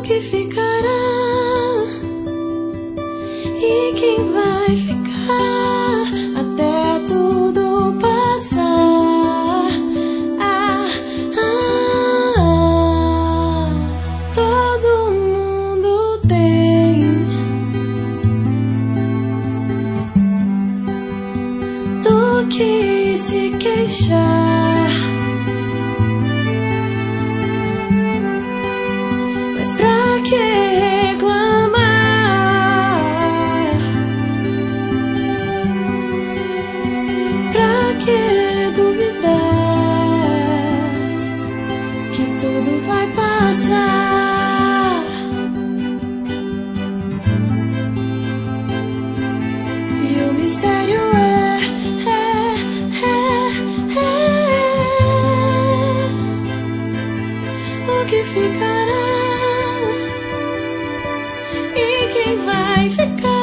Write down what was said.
que ficará e quem vai ficar até tudo passar. Todo mundo tem do que se queixar, mas pra que reclamar? Pra que duvidar que tudo vai passar? E o mistério o que ficará e quem vai ficar.